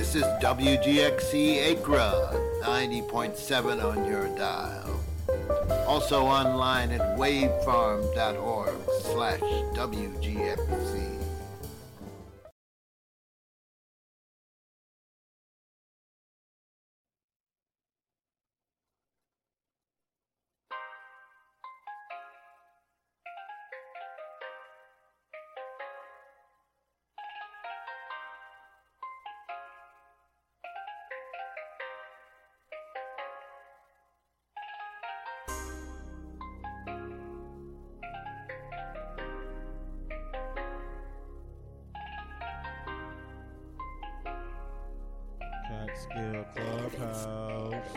This is WGXC Acra, 90.7 on your dial. Also online at wavefarm.org/WGXC. Catskill Clubhouse.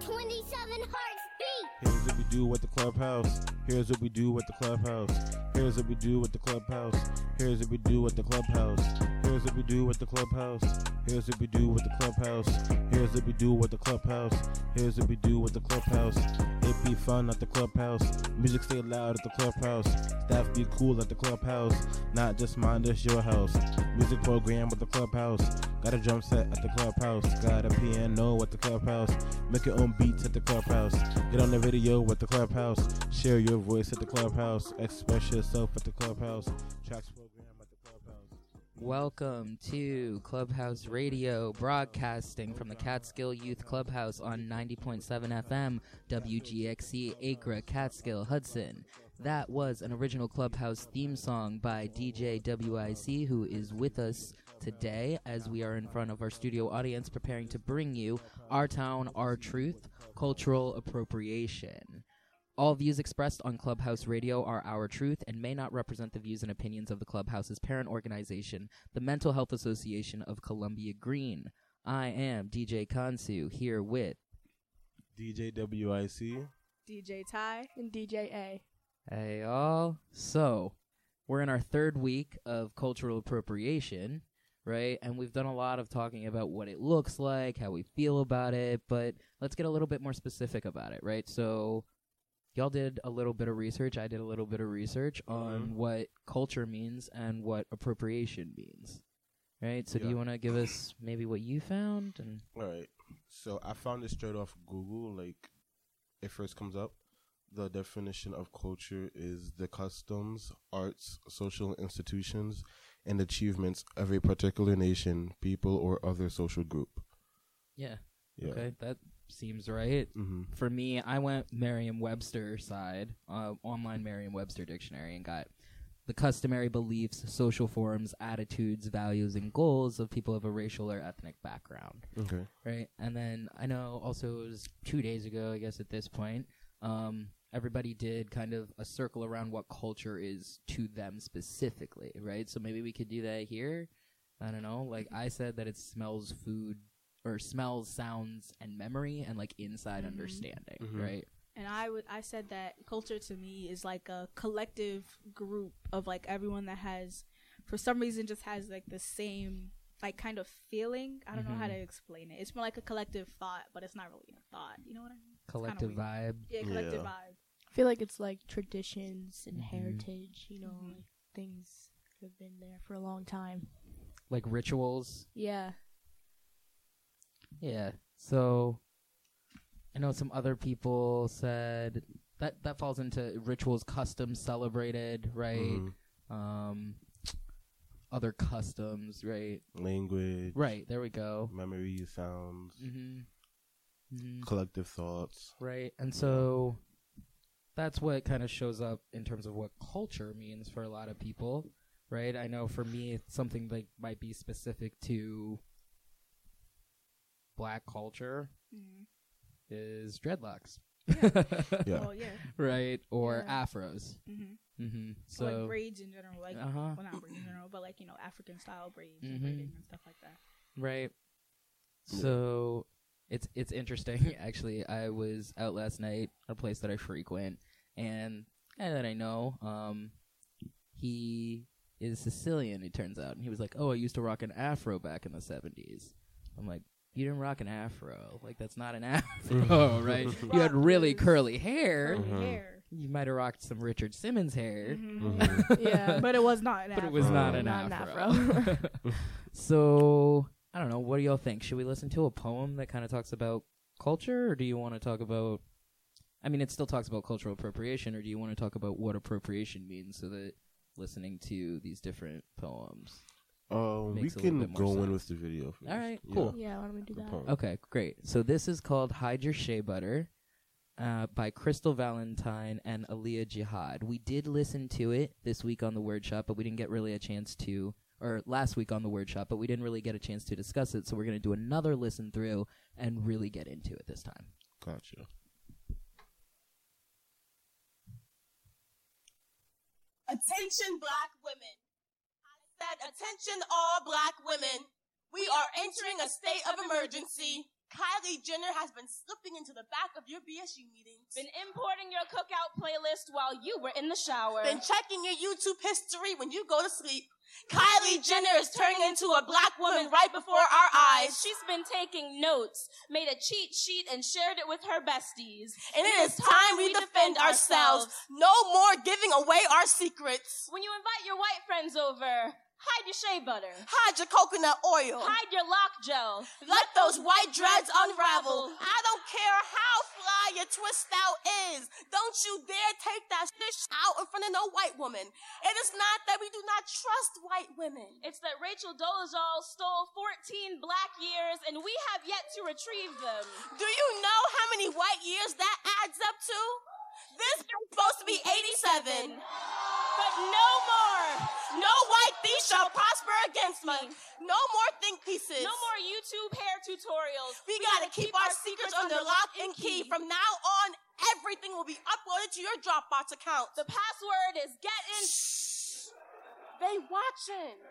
27 hearts beat. Here's what we do with the clubhouse. Here's what we do with the clubhouse. Here's what we do with the clubhouse. Here's what we do with the clubhouse. Here's what we do with the clubhouse. Here's what we do with the clubhouse. Here's what we do with the clubhouse. Here's what we do with the clubhouse. It be fun at the clubhouse. Music stay loud at the clubhouse. Staff be cool at the clubhouse. Not just mine, this your house. Music program with the clubhouse. Got a drum set at the clubhouse. Got a piano at the clubhouse. Make your own beats at the clubhouse. Get on the radio with the clubhouse. Share your voice at the clubhouse. Express yourself at the clubhouse. Tracks program at the clubhouse. Welcome to Clubhouse Radio, broadcasting from the Catskill Youth Clubhouse on 90.7 FM, WGXC, Acra, Catskill, Hudson. That was an original Clubhouse theme song by DJ WIC, who is with us today as we are in front of our studio audience preparing to bring you Our Town, Our Truth, Cultural Appropriation. All views expressed on Clubhouse Radio are our truth and may not represent the views and opinions of the Clubhouse's parent organization, the Mental Health Association of Columbia Green. I am DJ Kansu, here with DJ WIC. DJ Ty, and DJ A. Hey all. So, we're in our third week of cultural appropriation, right? And we've done a lot of talking about what it looks like, how we feel about it, but let's get a little bit more specific about it, right? So, y'all did a little bit of research. I did a little bit of research on what culture means and what appropriation means, right? So do you want to give us maybe what you found? And All right. So I found this straight off Google. Like, it first comes up. The definition of culture is the customs, arts, social institutions, and achievements of a particular nation, people, or other social group. Yeah. Okay, that seems right. Mm-hmm. For me, I went Merriam-Webster side, online Merriam-Webster dictionary, and got the customary beliefs, social forms, attitudes, values, and goals of people of a racial or ethnic background. Okay. Right? And then I know also it was 2 days ago, I guess at this point, everybody did kind of a circle around what culture is to them specifically, right? So maybe we could do that here. I don't know. Like I said that it smells food, or smells, sounds, and memory, and like inside understanding, right? And I said that culture to me is like a collective group of like everyone that has, for some reason, just has like the same like kind of feeling. I don't know how to explain it. It's more like a collective thought, but it's not really a thought. You know what I mean? Collective vibe. Yeah, collective vibe. I feel like it's like traditions and heritage, you know, like things that have been there for a long time. Like rituals. Yeah. Yeah. So I know some other people said that falls into rituals, customs, celebrated, right? Other customs, right? Language. Right. There we go. Memories, sounds. Collective thoughts. Right. And so that's what kind of shows up in terms of what culture means for a lot of people, right? I know for me, it's something that might be specific to Black culture is dreadlocks. Yeah. Oh, yeah. Right? Or afros. So like braids in general, like well, not braids in general, but like, you know, African style braids and braiding and stuff like that. Right. So it's interesting. Actually, I was out last night at a place that I frequent, and a guy that I know, he is Sicilian, it turns out. And he was like, oh, I used to rock an afro back in the 70s. I'm like, you didn't rock an afro. Like, that's not an afro, right? You had really curly hair. You might have rocked some Richard Simmons hair. Yeah, but it was not an afro. But it was not an afro. So, I I don't know. What do y'all think? Should we listen to a poem that kind of talks about culture, or do you want to talk about... I mean, it still talks about cultural appropriation, or do you want to talk about what appropriation means so that listening to these different poems... We makes a little can bit more go in sense. with the video first. All right, cool. Yeah, why don't we do that? poem. Okay, great. So this is called Hide Your Shea Butter by Crystal Valentine and Aaliyah Jihad. We did listen to it this week on the Word Shop, but we didn't get really a chance to... Or last week on the Word Shop, but we didn't really get a chance to discuss it, so we're going to do another listen through and really get into it this time. Gotcha. Attention, black women. I said, attention, all black women. We are entering a state of emergency. Kylie Jenner has been slipping into the back of your BSU meetings. Been importing your cookout playlist while you were in the shower. Been checking your YouTube history when you go to sleep. Kylie Jenner is turning into a black woman right before our eyes. She's been taking notes, made a cheat sheet, and shared it with her besties. And it is time we defend ourselves. No more giving away our secrets. When you invite your white friends over, hide your shea butter. Hide your coconut oil. Hide your lock gel. Let those white dreads unravel. I don't care how fly your twist out is. Don't you dare take that fish out in front of no white woman. It is not that we do not trust white women. It's that Rachel Dolezal stole 14 black years and we have yet to retrieve them. Do you know how many white years that adds up to? This is supposed to be 87. But no more. No white thief shall prosper against me. No more think pieces. No more YouTube hair tutorials. We gotta keep our secrets under lock and key. From now on, everything will be uploaded to your Dropbox account. The password is getting... They watching.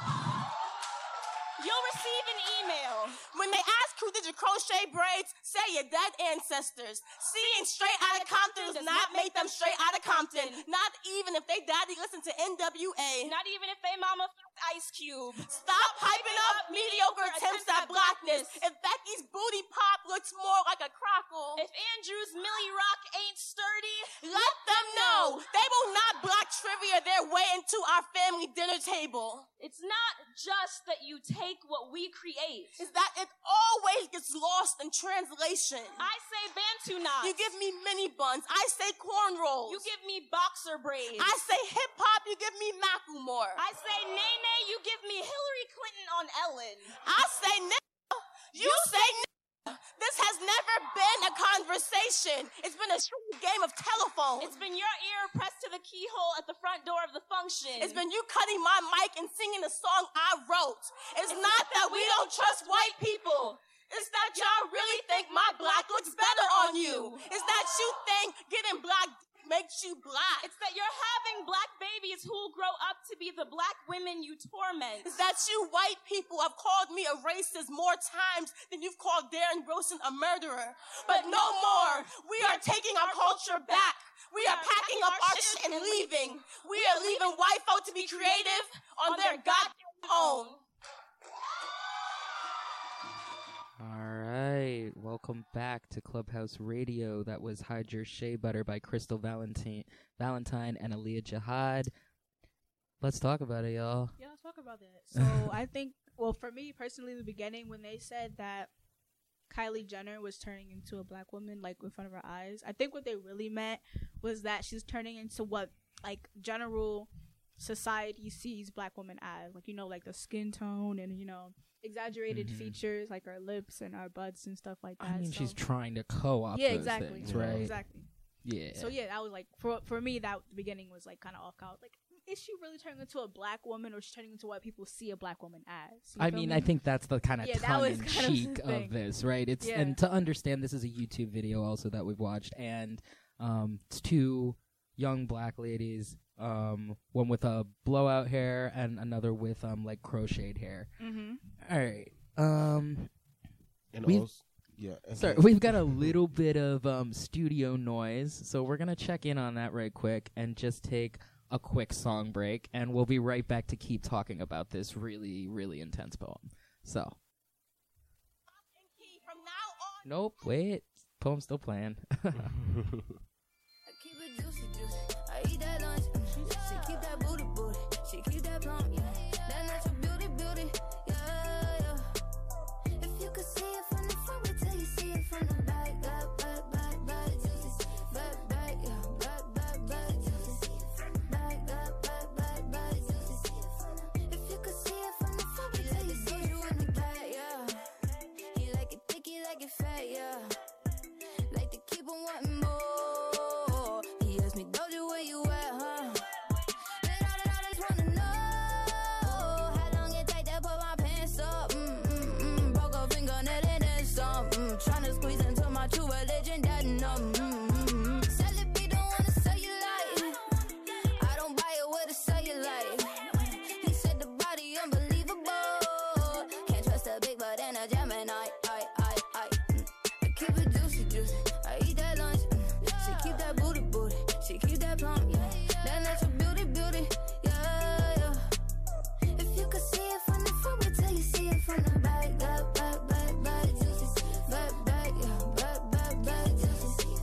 You'll receive an email. When they ask who did your crochet braids, say your dead ancestors. Seeing straight out of Compton does not make them straight out of Compton. Not even if they daddy listened to NWA. Not even if they mama fucked Ice Cube. Stop hyping up mediocre attempts at blackness. If Becky's booty pop looks more like a crockle. If Andrew's Millie Rock ain't sturdy, let them know. They will not block trivia their way into our family dinner table. It's not just that you take what we create. Is that it always gets lost in translation. I say Bantu knots. You give me mini buns. I say corn rolls. You give me boxer braids. I say hip hop. You give me Macklemore. I say Nene. You give me Hillary Clinton on Ellen. I say nigga. You say nigga. This has never been a conversation. It's been a game of telephone. It's been your ear pressed to the keyhole at the front door of the function. It's been you cutting my mic and singing the song I wrote. It's not that we don't trust white people. It's that y'all really think my black looks better on you. It's that you think getting black makes you black. It's that you're having black babies who'll grow up to be the black women you torment. It's that you white people have called me a racist more times than you've called Darren Wilson a murderer. But no more. We are taking our culture back. We are packing up our shit and leaving. We are leaving white folk to be creative on their goddamn own. Alright, welcome back to Clubhouse Radio. That was Hide Your Shea Butter by Crystal Valentine and Aaliyah Jihad. Let's talk about it, y'all. Yeah, let's talk about that. So I think, well, for me personally, in the beginning, when they said that Kylie Jenner was turning into a black woman, like, in front of her eyes, I think what they really meant was that she's turning into what, like, general society sees black women as. Like, you know, like the skin tone and, you know, exaggerated features like our lips and our butts and stuff like that. I mean, so, she's trying to co-opt yeah, those exactly, things, right? Exactly. Yeah. So yeah, that was like for me that the beginning was like kind of off color. Like, is she really turning into a black woman, or is she turning into what people see a black woman as? I mean, I think that's the kind of tongue in cheek of of this, right? It's and to understand, this is a YouTube video also that we've watched, and it's two young black ladies, one with a blowout hair and another with like crocheted hair. All right. And also, yeah. Sorry, we've got a little bit of studio noise, so we're gonna check in on that right quick and just take a quick song break, and we'll be right back to keep talking about this really, really intense poem. So. Nope, wait. Poem's still playing. I keep it juicy, juicy. I eat that lunch. She keep that booty, booty. She keep that plump, yeah. That natural beauty, beauty. Yeah, yeah. religion, that no. Celebrate, don't wanna sell you life. I don't buy it with a cellulite. He said the body unbelievable. Can't trust a big butt and a Gemini. I keep it juicy, juicy. I eat that lunch. She keep that booty, booty. She keep that plump. That natural beauty, beauty. Yeah. If you could see it from the front, wait till you see it from the back. Back, juicy. Back, yeah. Back, juicy.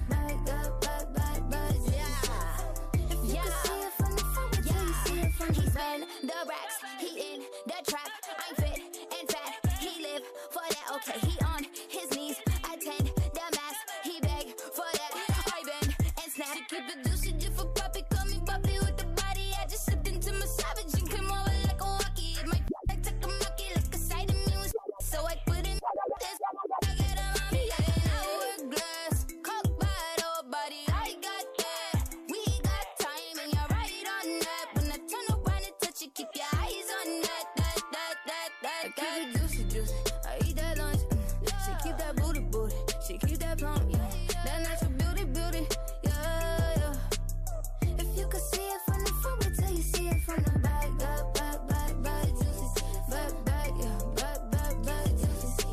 Back, yeah. If you could see it from the front, wait till you see it from the back. The racks, he in the trap. I'm fit and fat. He live for that. Okay, he on his knees. Attend the mass. He beg for that. I bend and snap. She keep it juicy just for poppy. Call me bubbly with the body. I just slipped into my savage and came over like a walkie. My I took a monkey like a side of me was so I put in this. I get a mommy and hourglass. Cock bottle body. I got that. We got time and you're right on that. When I turn around and touch you, keep your eyes on that. I keep it juicy, juicy. I eat that lunch. She keep that booty, booty. She keep that plump. That natural beauty, beauty. Yeah. If you could see it from the front, wait till you see it from the back. Back, juicy. Back, yeah. Back, juicy.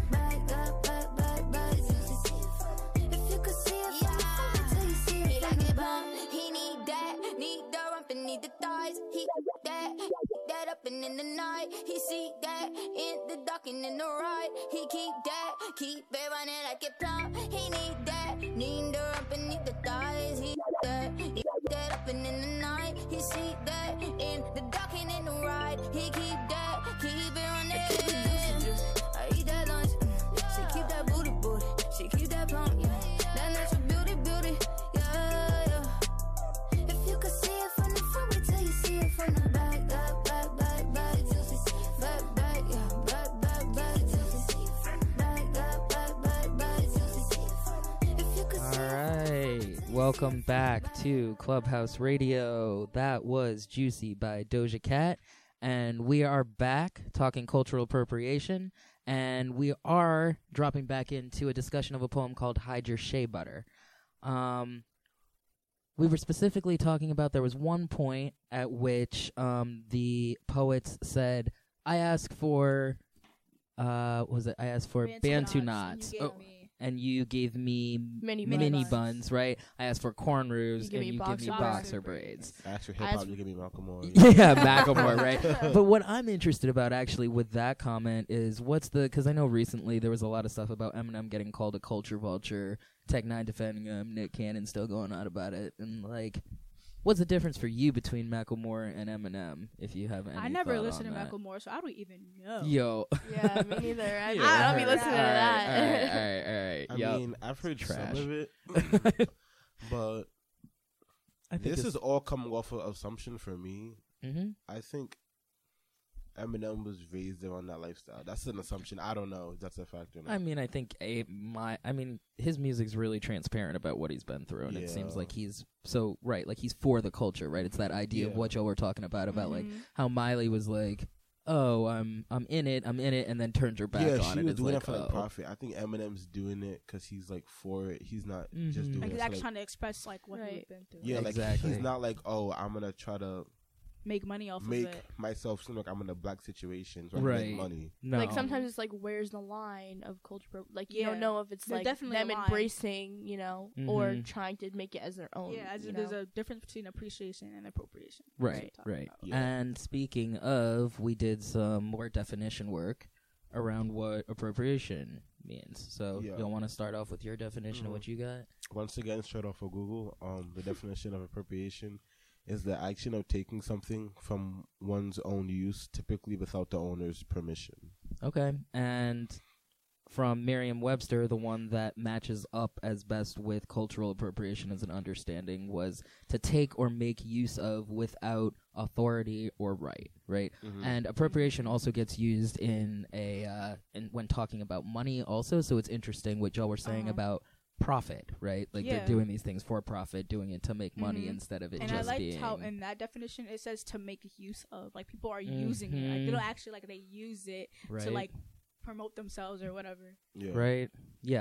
Back, juicy. If you could see it from the front, wait till you see it. He like it bump. He need that. Need the rump and need the thighs. He that up and in the night. He see that in the dark and in the right. He keep it running like it plump. He need that. Need the rump and need the thighs. He that up and in the night. He see that in the dark and in the right. He keep it running. I eat that lunch. She keep that booty, booty. She keep that plump. That natural beauty, beauty. Yeah. If you could see it from the front, wait till you see it from the back. Back, juicy. Back, yeah. Back, juicy. Back, juicy. If you could see Alright, welcome back to Clubhouse Radio. That was Juicy by Doja Cat. And we are back talking cultural appropriation. And we are dropping back into a discussion of a poem called Hide Your Shea Butter. We were specifically talking about there was one point at which the poets said, I ask for, I asked for Bantu knots. And you gave me mini buns, right? I asked for cornrows, and you give me boxer braids. I asked for hip-hop, you give me Macklemore. Yeah, Macklemore, right? But what I'm interested about, actually, with that comment is because I know recently there was a lot of stuff about Eminem getting called a culture vulture, Tech 9 defending him, Nick Cannon still going on about it, and, like, what's the difference for you between Macklemore and Eminem, if you have any I never thought listened to on that? Macklemore, so I don't even know. Yo. Yeah, me neither. I Yeah, don't be listening to that. All right. I mean, I've heard Trash. some of it, but I think this is all coming off of assumption for me. Mm-hmm. I think Eminem was raised around that lifestyle. That's an assumption. I don't know if that's a factor. I mean, I think his music's really transparent about what he's been through, and it seems like he's like he's for the culture, right? It's that idea of what y'all were talking about like how Miley was like, "Oh, I'm in it," and then turns her back on it. Yeah, she was doing like, it for profit. I think Eminem's doing it because he's like for it. He's not just doing like it. He's actually like, trying to express like what he's been through. Yeah, exactly. Like he's not like, oh, I'm gonna try to make money off make of it. myself seem like I'm in a black situation, so I Right. make money. No. Like sometimes it's like, where's the line of culture? Like you Yeah. don't know if it's There's like definitely them a line. embracing, or Mhm. trying to make it as their own. Yeah, there's a difference between appreciation and appropriation. Right. Yeah. And speaking of, we did some more definition work around what appropriation means. So Yeah. you'll want to start off with your definition of what you got? Once again, straight off of Google, the definition of appropriation is the action of taking something from one's own use, typically without the owner's permission. Okay. And from Merriam-Webster, the one that matches up as best with cultural appropriation as an understanding was to take or make use of without authority or right? Mhm. And appropriation also gets used in when talking about money also, so it's interesting what y'all were saying about profit, right? Like they're doing these things for profit, doing it to make money instead of it and just I liked being... how in that definition it says to make use of. Like people are using it. Like they don't actually they use it to like promote themselves or whatever. Yeah. Right? Yeah.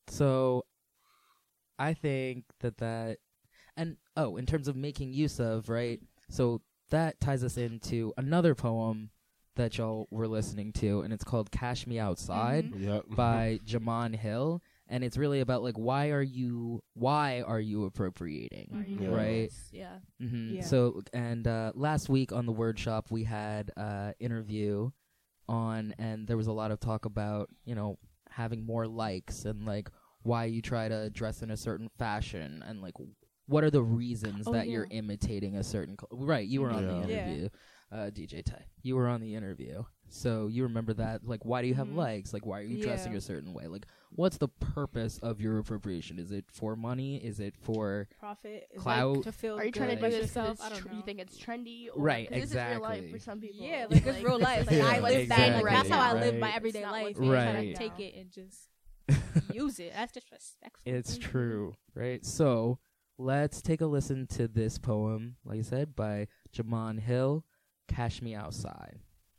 So I think that and in terms of making use of, right? So that ties us into another poem that y'all were listening to, and it's called Cash Me Outside by Jamon Hill. And it's really about like why are you appropriating, right? Yeah. Mm-hmm. So and last week on the Word Shop we had interview on, and there was a lot of talk about having more likes and like why you try to dress in a certain fashion and like what are the reasons that you're imitating a certain right. You were on the interview, DJ Ty. You were on the interview. So you remember that, like, why do you have likes? Like, why are you dressing a certain way? Like, what's the purpose of your appropriation? Is it for money? Is it for profit? Clout? Like, to feel are you good trying to do about this yourself? because I don't know. you think it's trendy? Or Right, this is real life exactly. for some people. Yeah, like it's real life. Like I live that. Like that's how I live my right. everyday It's not life. what's And try right. to take it and just use it. That's disrespectful. It's true, right? So let's take a listen to this poem, like I said, by Jamon Hill, Cash Me Outside.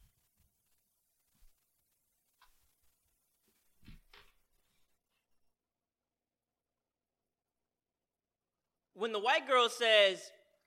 When the white girl says,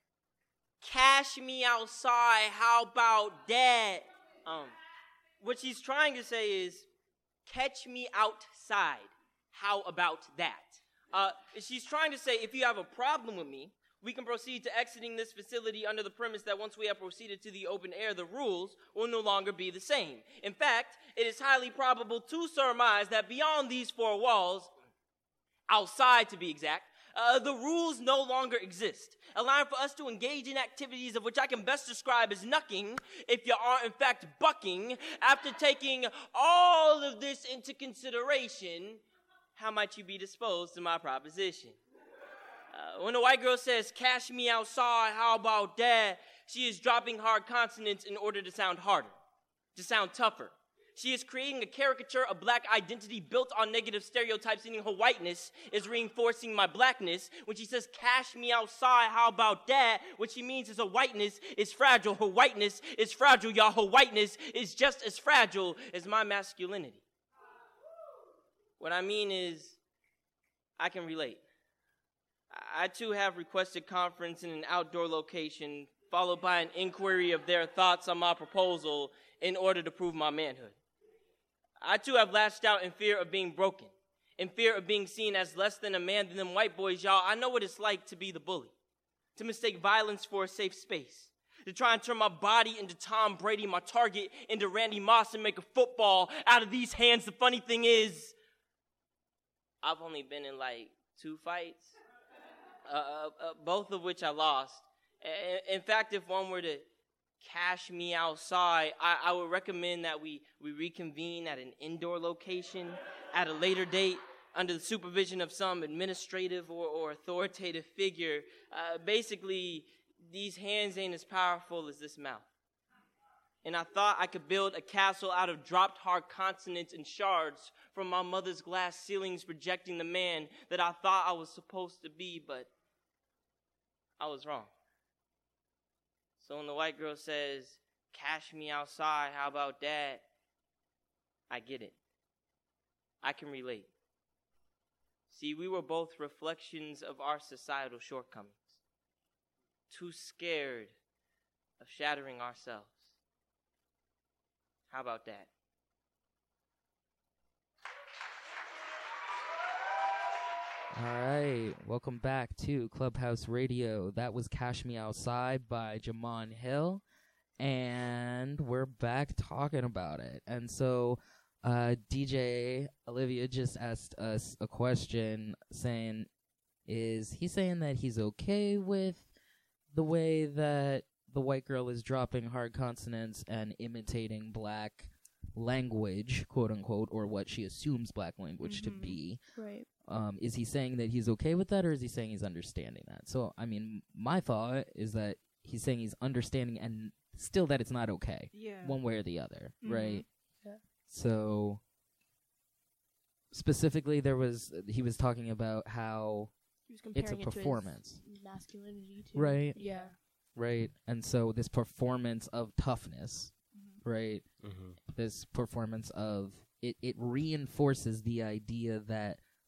cash me outside, how about that? What she's trying to say is, catch me outside, how about that? She's trying to say, if you have a problem with me, we can proceed to exiting this facility under the premise that once we have proceeded to the open air, the rules will no longer be the same. In fact, it is highly probable to surmise that beyond these four walls, outside to be exact, the rules no longer exist, allowing for us to engage in activities of which I can best describe as knucking, if you are in fact bucking. After taking all of this into consideration, how might you be disposed to my proposition? When a white girl says, cash me outside, how about that? She is dropping hard consonants in order to sound harder, to sound tougher. She is creating a caricature of black identity built on negative stereotypes, meaning her whiteness is reinforcing my blackness. When she says, cash me outside, how about that? What she means is her whiteness is fragile. Her whiteness is fragile, y'all. Her whiteness is just as fragile as my masculinity. What I mean is, I can relate. I too have requested conference in an outdoor location, followed by an inquiry of their thoughts on my proposal in order to prove my manhood. I too have lashed out in fear of being broken, in fear of being seen as less than a man than them white boys, y'all. I know what it's like to be the bully, to mistake violence for a safe space, to try and turn my body into Tom Brady, my target into Randy Moss, and make a football out of these hands. The funny thing is, I've only been in like 2 fights, both of which I lost. In fact, if one were to cash me outside, I would recommend that we reconvene at an indoor location at a later date under the supervision of some administrative or authoritative figure. Basically, these hands ain't as powerful as this mouth. And I thought I could build a castle out of dropped hard consonants and shards from my mother's glass ceilings projecting the man that I thought I was supposed to be, but I was wrong. So when the white girl says, cash me outside, how about that? I get it. I can relate. See, we were both reflections of our societal shortcomings. Too scared of shattering ourselves. How about that? All right, welcome back to Clubhouse Radio. That was Cash Me Outside by Jamon Hill, and we're back talking about it. And so DJ Olivia just asked us a question saying, is he saying that he's okay with the way that the white girl is dropping hard consonants and imitating black language, quote unquote, or what she assumes black language to be? Right. Is he saying that he's okay with that, or is he saying he's understanding that? So, I mean, my thought is that he's saying he's understanding and still that it's not okay. Yeah. One way or the other, right? Yeah. So, specifically, he was talking about how He was comparing it's a it to his performance. masculinity too. Right. Yeah. Right? And so this performance of toughness, right? Mm-hmm. This performance of, it reinforces the idea that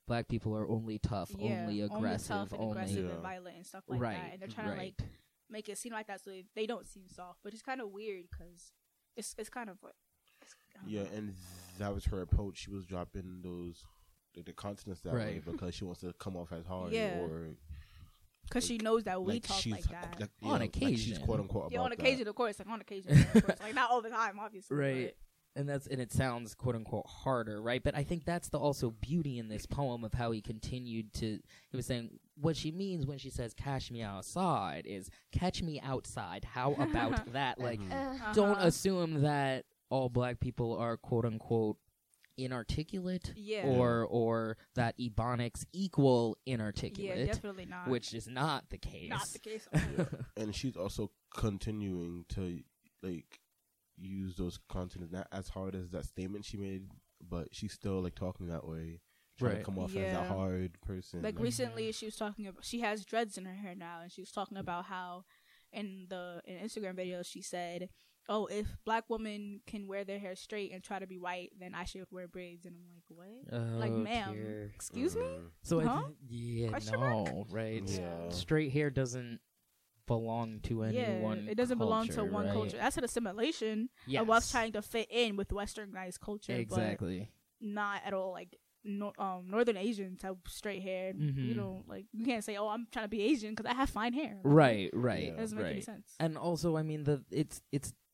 black people are only tough, only aggressive, tough and aggressive and violent and stuff like Right, that. And they're trying to like make it seem like that so they don't seem soft. But it's kind of weird because it's kind of what. Yeah, and that was her approach. She was dropping those the continents that way because she wants to come off as hard or. Because she knows that we talk like that. On occasion. Like she's quote unquote about on occasion, that. of course. Like on occasion, of course. Like not all the time, obviously. Right. And it sounds quote unquote harder, right? But I think that's the also beauty in this poem of how he continued to. He was saying what she means when she says "catch me outside" is "catch me outside." How about that? Like, don't assume that all black people are quote unquote inarticulate, or that Ebonics equal inarticulate. Yeah, definitely not. Which is not the case. Not the case. And she's also continuing to like use those continents not as hard as that statement she made, but she's still like talking that way, trying to come off as a hard person. Like recently, she was talking about she has dreads in her hair now, and she was talking about how in Instagram video she said, "Oh, if black women can wear their hair straight and try to be white, then I should wear braids." And I'm like, what? Like, ma'am, excuse me? So right? Yeah. Straight hair doesn't belong to any one. It doesn't belong to one right? culture. That's an assimilation of us trying to fit in with westernized culture. Exactly. But not at all. Like Northern Asians have straight hair. You know, like you can't say, "Oh, I'm trying to be Asian because I have fine hair." Right. It doesn't make any sense. And also, I mean, it's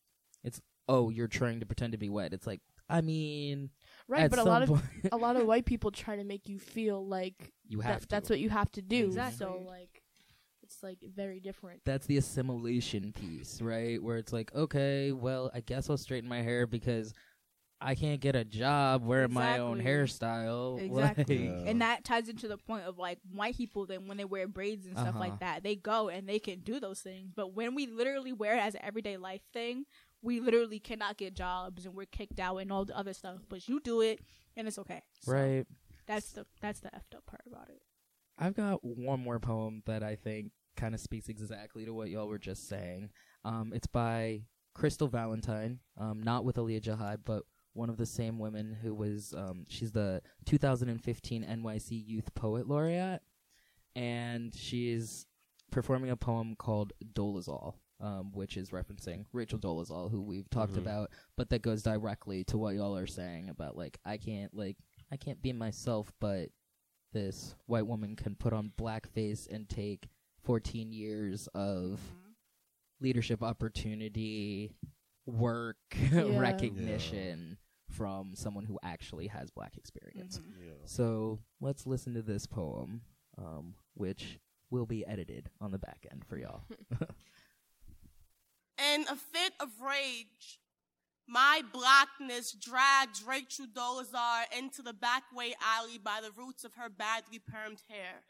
oh, you're trying to pretend to be wet. It's like, I mean, right, but a lot of white people try to make you feel like you have to. That's what you have to do. Exactly. So like, it's like very different. That's the assimilation piece, right? Where it's like, okay, well, I guess I'll straighten my hair because I can't get a job wearing my own hairstyle. Exactly. And that ties into the point of like white people, then when they wear braids and stuff like that, they go and they can do those things. But when we literally wear it as an everyday life thing, we literally cannot get jobs and we're kicked out and all the other stuff. But you do it and it's okay. So right. That's the effed up part about it. I've got one more poem that I think kind of speaks exactly to what y'all were just saying. It's by Crystal Valentine, not with Aaliyah Jihad, but one of the same women who was, she's the 2015 NYC Youth Poet Laureate, and she's performing a poem called Dolezal, which is referencing Rachel Dolezal, who we've talked about, but that goes directly to what y'all are saying about, like, I can't be myself, but this white woman can put on blackface and take 14 years of leadership opportunity, work, recognition from someone who actually has black experience. So let's listen to this poem, which will be edited on the back end for y'all. In a fit of rage, my blackness dragged Rachel Dolezal into the backway alley by the roots of her badly permed hair.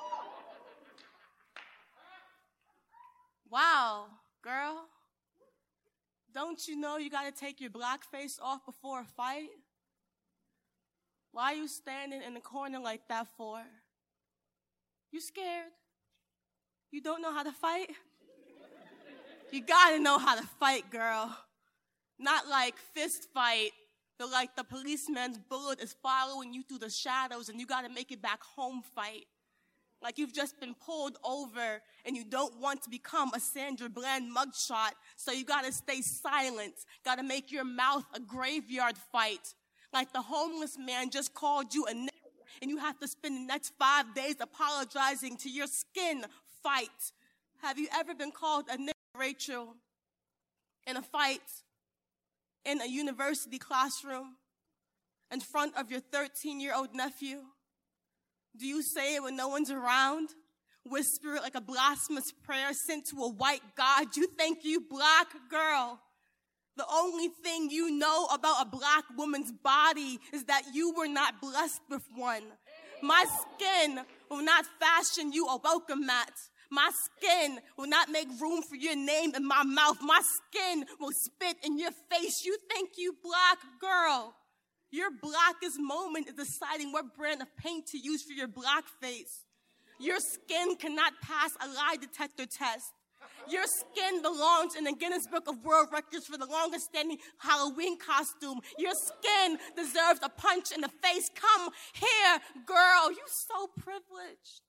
Wow, girl. Don't you know you gotta take your black face off before a fight? Why are you standing in the corner like that for? You scared? You don't know how to fight? You gotta know how to fight, girl. Not like fist fight, but like the policeman's bullet is following you through the shadows and you gotta make it back home fight. Like you've just been pulled over and you don't want to become a Sandra Bland mugshot, so you gotta stay silent, gotta make your mouth a graveyard fight. Like the homeless man just called you a nigger and you have to spend the next 5 days apologizing to your skin fight. Have you ever been called a nigger, Rachel, in a fight, in a university classroom, in front of your 13-year-old nephew? Do you say it when no one's around? Whisper it like a blasphemous prayer sent to a white god? You think you black girl? The only thing you know about a black woman's body is that you were not blessed with one. My skin will not fashion you a welcome mat. My skin will not make room for your name in my mouth. My skin will spit in your face. You think you black girl? Your blackest moment is deciding what brand of paint to use for your black face. Your skin cannot pass a lie detector test. Your skin belongs in the Guinness Book of World Records for the longest standing Halloween costume. Your skin deserves a punch in the face. Come here, girl. You so privileged.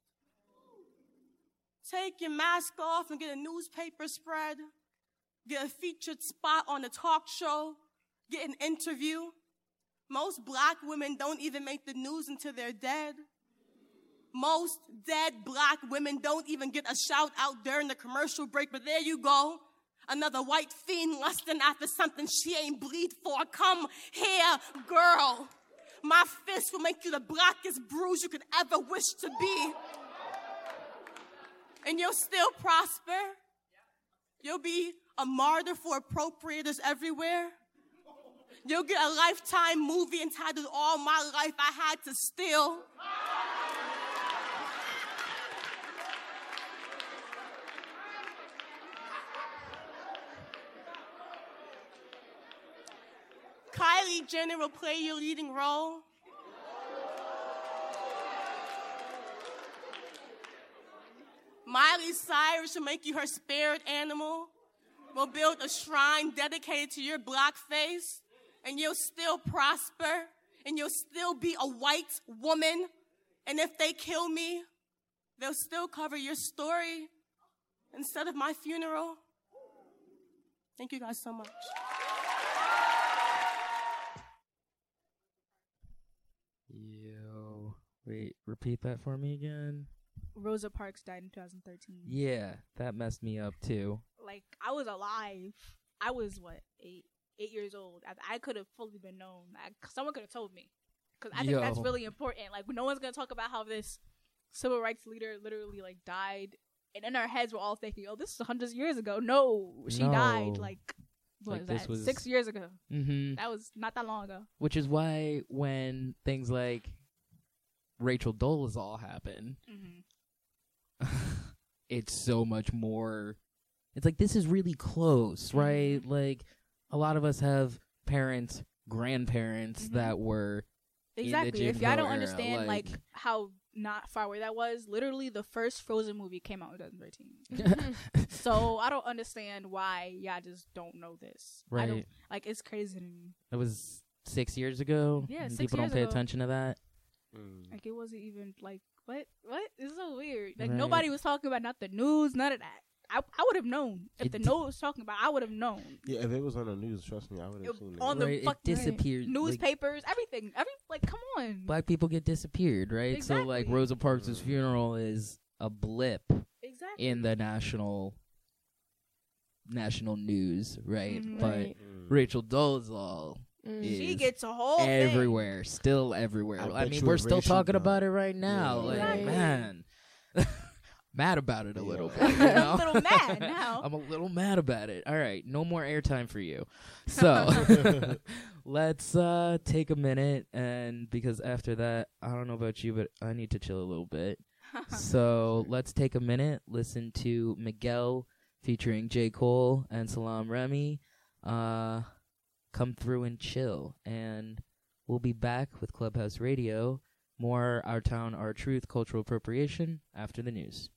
Take your mask off and get a newspaper spread. Get a featured spot on a talk show. Get an interview. Most black women don't even make the news until they're dead. Most dead black women don't even get a shout out during the commercial break, but there you go. Another white fiend lusting after something she ain't bleed for. Come here, girl. My fist will make you the blackest bruise you could ever wish to be. And you'll still prosper. You'll be a martyr for appropriators everywhere. You'll get a Lifetime movie entitled All My Life I Had to Steal. Kylie Jenner will play your leading role. Miley Cyrus will make you her spirit animal. We'll build a shrine dedicated to your black face, and you'll still prosper, and you'll still be a white woman. And if they kill me, they'll still cover your story instead of my funeral. Thank you guys so much. Yo, wait, repeat that for me again. Rosa Parks died in 2013. Yeah, that messed me up too. Like, I was alive. I was, eight years old. I could have fully been known. Someone could have told me. Because I think that's really important. Like, no one's going to talk about how this civil rights leader literally, died. And in our heads, we're all thinking, oh, this is 100 years ago. No, she died, what was that? 6 years ago. Mm-hmm. That was not that long ago. Which is why when things like Rachel Dolezal happen, it's so much more. It's like, this is really close, right? Like, a lot of us have parents, grandparents that were exactly. in the Jim If y'all don't Crow era, understand, how not far away that was, literally the first Frozen movie came out in 2013. So I don't understand why y'all just don't know this. Right. I don't, it's crazy to me. It was 6 years ago. Yeah, and 6 people years don't pay ago. attention to that. It wasn't even what? It's so weird. Right. Nobody was talking about, not the news, none of that. I would have known. If the news was talking about, I would have known. Yeah, if it was on the news, trust me, I would have seen it. On the It fucking disappeared. newspapers, everything. Come on. Black people get disappeared, right? Exactly. So, Rosa Parks' funeral is a blip Exactly. in the national news, right? Mhm. But Right. Rachel Dolezal She is gets a whole everywhere, still everywhere. I I bet mean, you we're a still ration talking gun. about it right now. Yeah. Like, Exactly. man, mad about it a little bit. thing. You know? I'm a little mad now. I'm a little mad about it. All right, no more airtime for you. So let's take a minute, and because after that, I don't know about you, but I need to chill a little bit. So let's take a minute, listen to Miguel featuring J. Cole and Salam Remy. Come through and chill, and we'll be back with Clubhouse Radio. More Our Town, Our Truth, cultural appropriation after the news.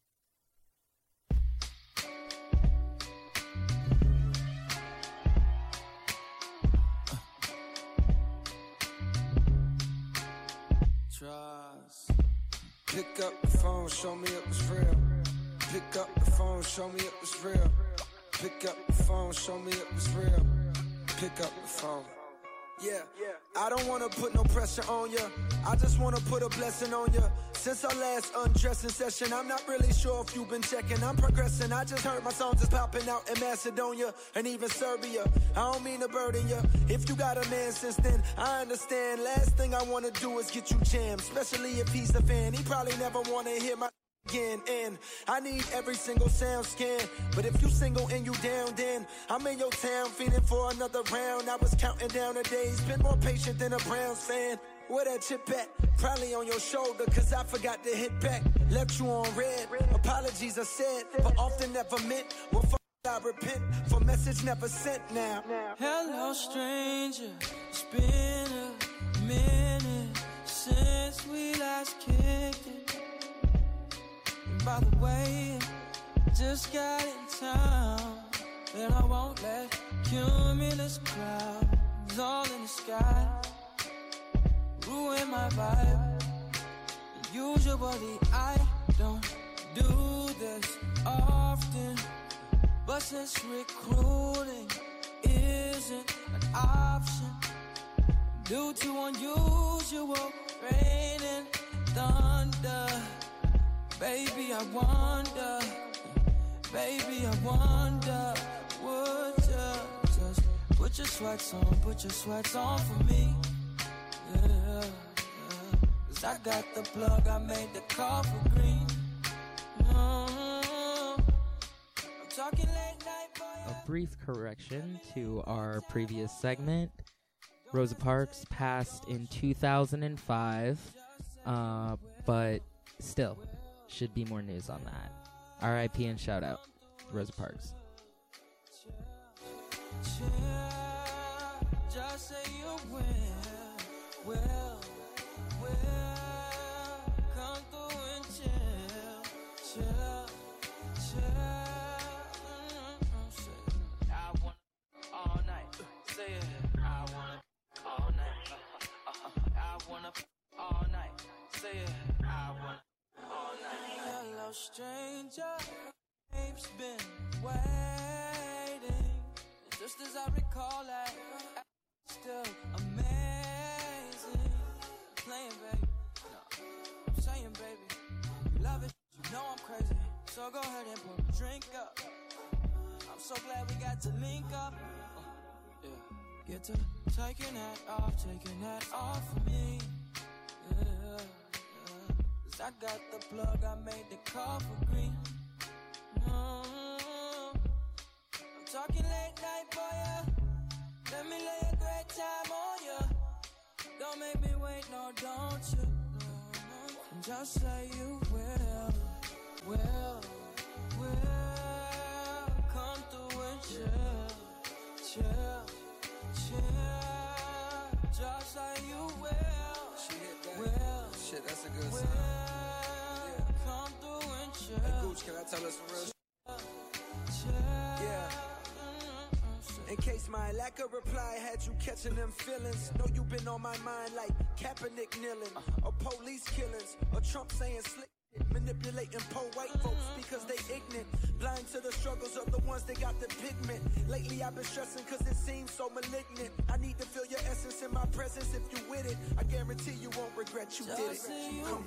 Trust. Pick up the phone, show me it was real. Pick up the phone, show me it was real. Pick up the phone, show me it was real. Pick up the phone. Yeah, I don't wanna put no pressure on ya. I just wanna put a blessing on ya. Since our last undressing session, I'm not really sure if you've been checking. I'm progressing. I just heard my songs is popping out in Macedonia and even Serbia. I don't mean to burden ya. If you got a man since then, I understand. Last thing I wanna do is get you jammed, especially if he's a fan. He probably never wanna hear my again, and I need every single sound scan. But if you single and you down, then I'm in your town feeling for another round. I was counting down the days, been more patient than a Browns fan. Where that chip at? Probably on your shoulder, cause I forgot to hit back. Left you on red, apologies are said, but often never meant. Well, I repent for message never sent now. Hello stranger, it's been a minute since we last kicked it. By the way, just got in town, and I won't let cumulus clouds all in the sky ruin my vibe. Usually I don't do this often, but since recruiting isn't an option due to unusual rain and thunder, baby, I wonder, would you just put your sweats on for me? Yeah, 'cause I got the plug, I made the call for green. I'm talking late night, boy. A brief correction to our previous segment. Rosa Parks passed in 2005, but still, should be more news on that. R.I.P. and shout out, Rosa Parks. Just say you will, come through and chill. I want all night, say it. I want all night. I want all night, say it. I want all night. Hello, stranger. Name's been waiting. Just as I recall that, still amazing. Playing, baby. No, I'm saying, baby. You love it, you know I'm crazy. So go ahead and pour a drink up. I'm so glad we got to link up. Yeah. Get to taking that off for me. Yeah. 'Cause I got the plug, I made the call for green. I'm talking late night, boy, yeah. Let me lay a great time on you. Don't make me wait, no, don't you? No. Just say you will. Come through and chill. Just say you will. Shit, that's a good sign. Yeah. Come through and chill. Hey, Gooch, can I tell us some real shit? Yeah. In case my lack of reply had you catching them feelings. Know you been on my mind like Kaepernick kneeling, or police killings, or Trump saying slick shit, manipulating poor white folks because they ignorant, blind to the struggles of the ones that got the pigment. Lately I've been stressing cause it seems so malignant. I need to feel your essence in my presence. If you with it, I guarantee you won't regret you did it. Come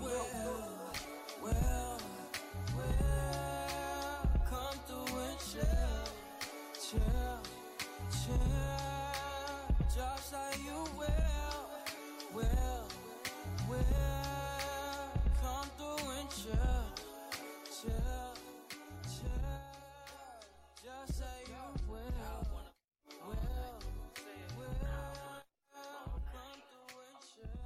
come through and chill. Just say you will. Come through and chill. Just say you will. Come through and chill.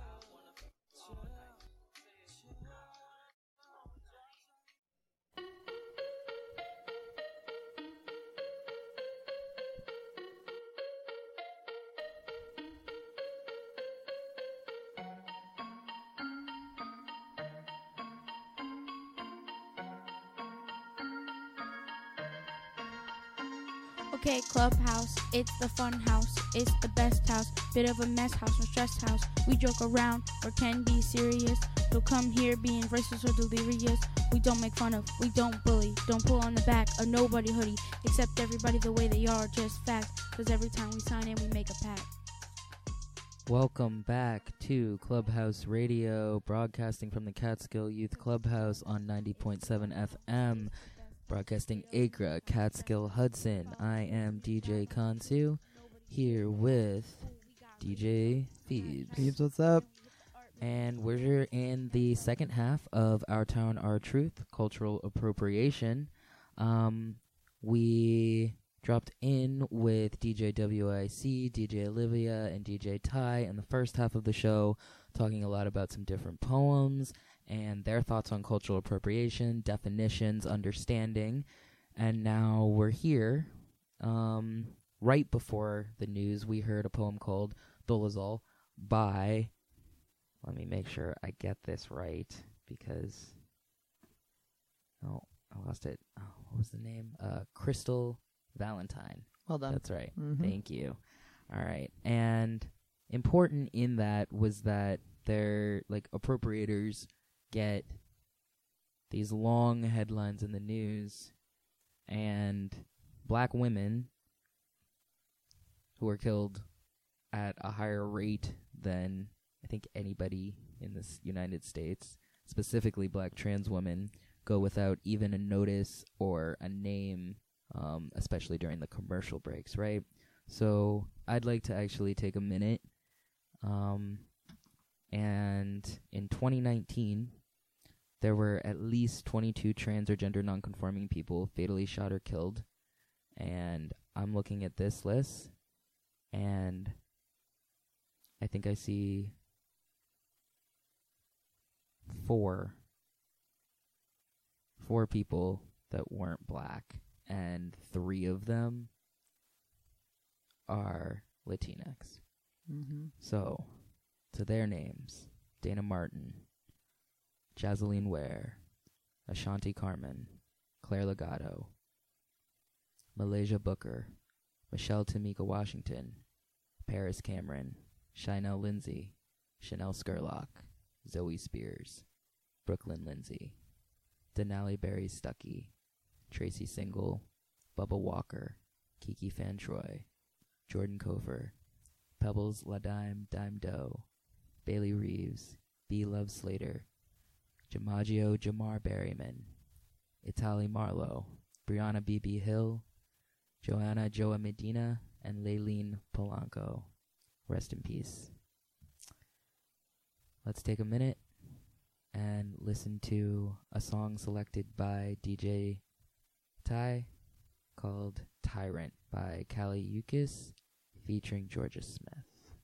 Okay, Clubhouse, it's the fun house, it's the best house, bit of a mess house, no stress house. We joke around or can be serious. Don't come here being racist or delirious. We don't make fun of, we don't bully, don't pull on the back of nobody hoodie. Accept everybody the way they are, just facts. Cause every time we sign in, we make a pact. Welcome back to Clubhouse Radio, broadcasting from the Catskill Youth Clubhouse on 90.7 FM. Broadcasting Acra, Catskill, Hudson. I am DJ Kansu, here with DJ Phoebes. Phoebes, what's up? And we're in the second half of Our Town, Our Truth, Cultural Appropriation. We dropped in with DJ WIC, DJ Olivia, and DJ Ty in the first half of the show, talking a lot about some different poems and their thoughts on cultural appropriation, definitions, understanding. And now we're here. Right before the news, we heard a poem called Dolezal by, let me make sure I get this right, because I lost it. Oh, what was the name? Crystal Valentine. Well done. That's right. Mhm. Thank you. All right. And important in that was that their like appropriators get these long headlines in the news, and black women who are killed at a higher rate than I think anybody in this United States, specifically black trans women, go without even a notice or a name, especially during the commercial breaks, right? So I'd like to actually take a minute, and in 2019, there were at least 22 trans or gender nonconforming people fatally shot or killed, and I'm looking at this list, and I think I see four people that weren't black, and 3 of them are Latinx. Mm-hmm. So, to their names: Dana Martin, Jazeline Ware, Ashanti Carmen, Claire Legato, Malaysia Booker, Michelle Tamika Washington, Paris Cameron, Shynell Lindsay, Chanel Skurlock, Zoe Spears, Brooklyn Lindsay, Denali Berry Stuckey, Tracy Single, Bubba Walker, Kiki Fantroy, Jordan Cofer, Pebbles LaDime Dime Doe, Bailey Reeves, B. Love Slater, Jamaggio Jamar Berryman, Itali Marlowe, Brianna B.B. Hill, Joanna Joa Medina, and Laylene Polanco. Rest in peace. Let's take a minute and listen to a song selected by DJ Ty called Tyrant by Kali Uchis featuring Georgia Smith.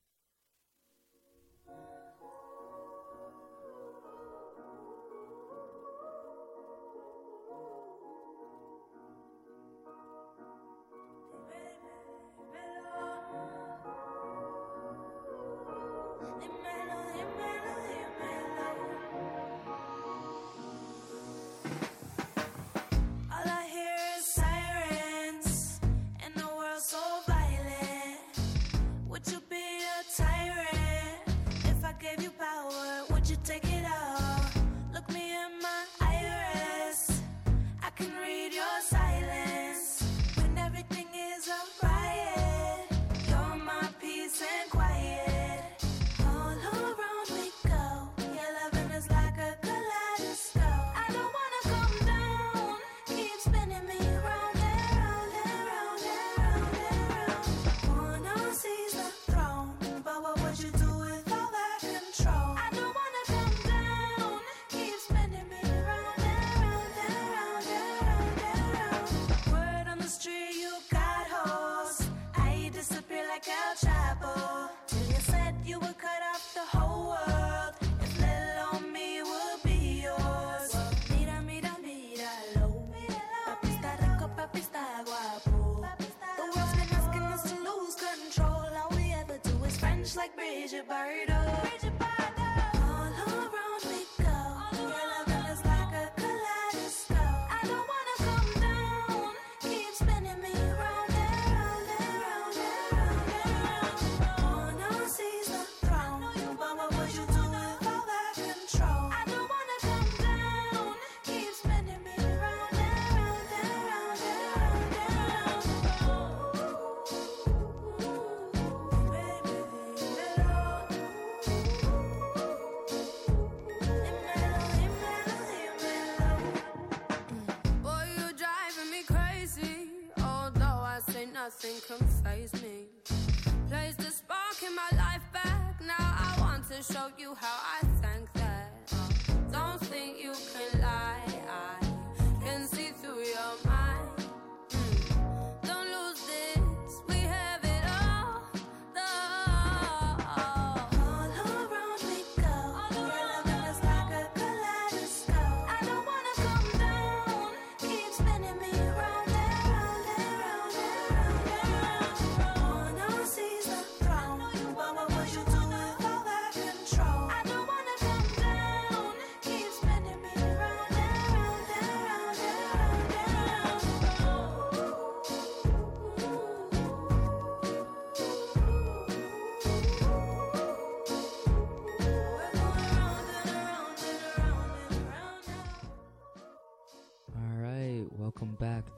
All I hear is sirens, and the world's so violent. Would you be a tyrant? If I gave you power, would you take it all? Look me in my iris, I can read your silence. When everything is a riot, you're my peace and quiet. All around we go, your loving is like a kaleidoscope. I don't wanna come down, keep spinning me round and round and round and round and round. Wanna seize the throne, but what would you do with all that control? I don't wanna come down, keep spinning me round and round and round and round and round. Word on the street, you got hoes. I disappear like El Chapo. Till you said you would cut off the whole world. If little on me would be yours. Mira, mira, míralo. Papi está rico, papi está guapo. The world's been asking us to lose control. All we ever do is French like Brigitte Bardot. All around we go. Your loving is like a kaleidoscope. I don't wanna come down, keep spinning me round and round and round and round and round. Wanna seize the throne, but what would you do with all that control? I don't wanna come down, keep spinning me round and round and round and round and Boy, you're driving me crazy. Although I say nothing can faze me. Place the spark in my life back. Now I want to show you how I thank that. Don't think you can lie. I can see through your mind. Don't lose this. We have it all. all around we go. Your loving is like a kaleidoscope. I don't wanna come down, keep spinning me round and round and round and round and round. Wanna seize the throne, but what would you do with all that control? I don't wanna come down, keep spinning me round and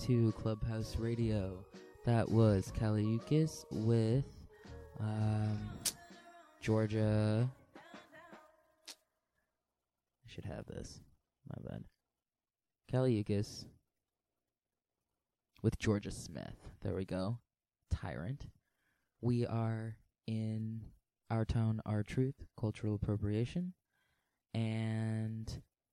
to Clubhouse Radio. That was Kaliukis with Georgia. I should have this. My bad. Kaliukis with Georgia Smith. There we go. Tyrant. We are in Our Town, Our Truth, Cultural Appropriation. And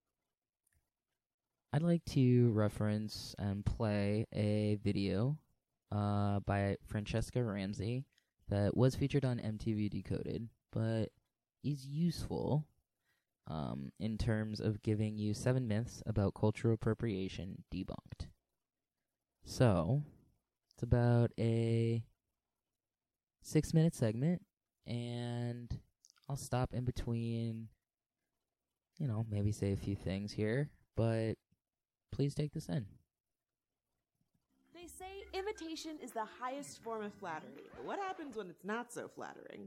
I'd like to reference and play a video by Francesca Ramsey that was featured on MTV Decoded, but is useful in terms of giving you 7 myths about cultural appropriation debunked. So, it's about a 6-minute segment, and I'll stop in between, maybe say a few things here, but please take this in. They say imitation is the highest form of flattery, but what happens when it's not so flattering?